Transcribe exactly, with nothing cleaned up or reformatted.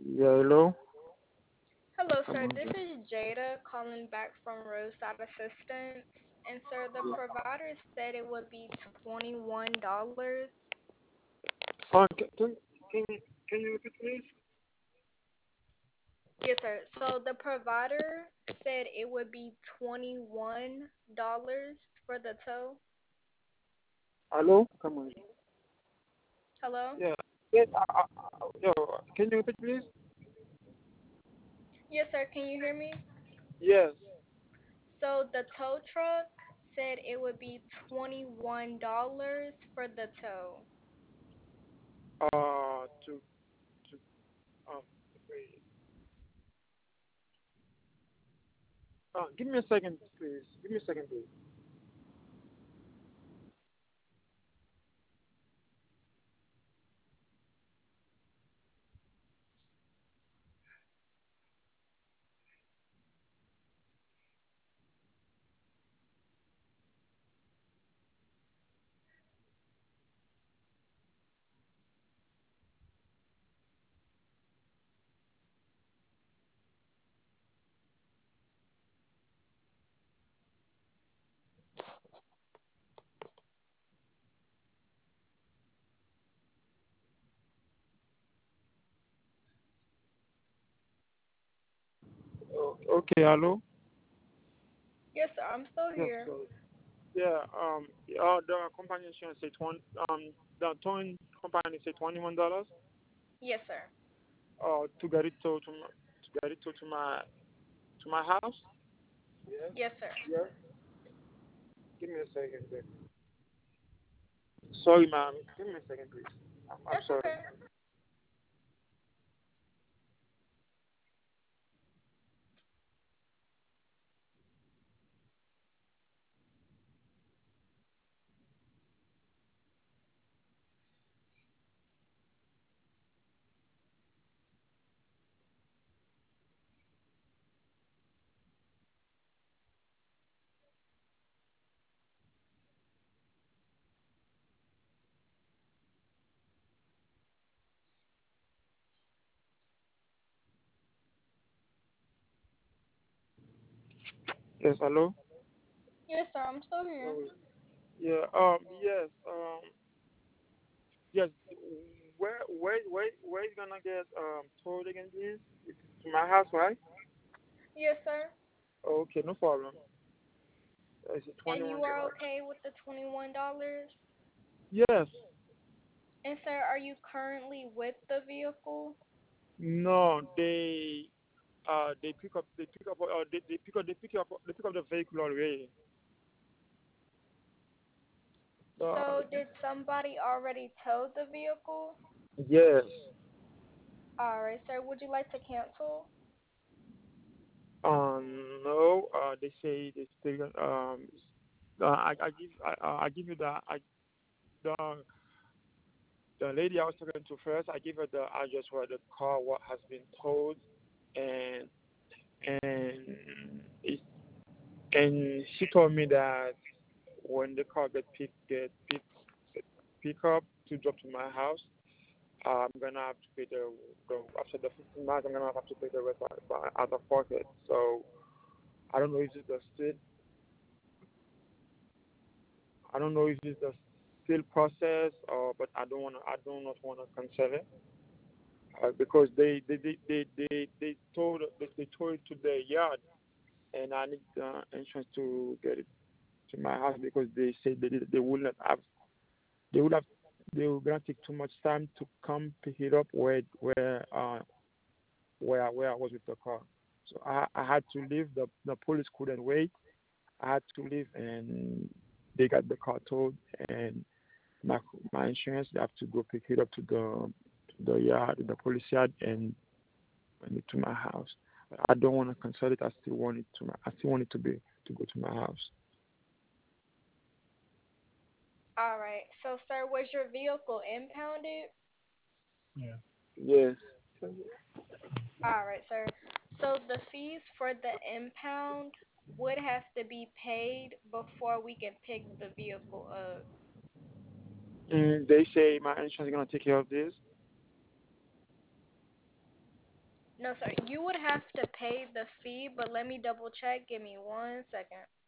Yeah, hello. Hello, Come sir. on. This is Jada calling back from Roadside Assistance. And, sir, the provider said it would be twenty-one dollars. Uh, can, can, can, you- can you repeat, please? Yes, sir. So the provider said it would be twenty-one dollars for the tow. Hello? Come on. Hello? Yeah. Yes, uh, uh, uh, yo, can you repeat, please? Yes, sir. Can you hear me? Yes. So the tow truck said it would be twenty-one dollars for the tow. Uh, to, to, um, wait. Uh, give me a second, please. Give me a second, please. Oh, okay, hello? Yes, sir. I'm still Yes, here. sorry. Yeah, um, uh, the company insurance say twenty, um, the towing company say twenty-one dollars. Yes, sir. Uh, to get it to, to, my, to get it to, to my, to my house. Yes. Yes, sir. Yes. Give me a second, please. Sorry, ma'am. Give me a second, please. I'm, I'm That's sorry. okay. Yes, hello. Yes, sir. I'm still here. Sorry. Yeah. Um. Yes. Um. Yes. Where where where where is gonna get um told again, please? It's to my house, right? Yes, sir. Okay, no problem. It's And twenty-one you are dollars. okay with the twenty-one dollars? Yes. And sir, are you currently with the vehicle? No. They uh they pick up they pick up uh they, they pick up they pick up they pick up the vehicle already. Uh, So did somebody already tow the vehicle? yes. Alright, sir. Would you like to cancel? Um. No. Uh. They say they still um. Uh, I I give I uh, I give you the I the the lady I was talking to first, I gave her the address where the car what has been towed, and and it, and she told me that when the car get pick get pick pick up to drop to my house, I'm gonna have to pay the, the after the fifteen miles. I'm gonna have to pay the rest out, out of pocket. So I don't know if it's the still I don't know if it's the still process or but I don't wanna I do not wanna cancel it. Uh, because they they they they they, they told they, they told it to the yard, and I need uh, insurance to get it to my house because they said they did- they would not have they would have they were gonna take too much time to come pick it up where where uh where I- where I was with the car. So I I had to leave. The the police couldn't wait. I had to leave, and they got the car towed, and my my insurance they have to go pick it up to the to the yard, the police yard, and bring it to my house. But I don't want to cancel it. I still want it to my, I still want it to be to go to my house. Alright. So sir, was your vehicle impounded? Yeah. Yes. Alright, sir. So the fees for the impound would have to be paid before we can pick the vehicle up. Mm, they say my insurance is gonna take care of this. No, sir. You would have to pay the fee, but let me double check. Give me one second.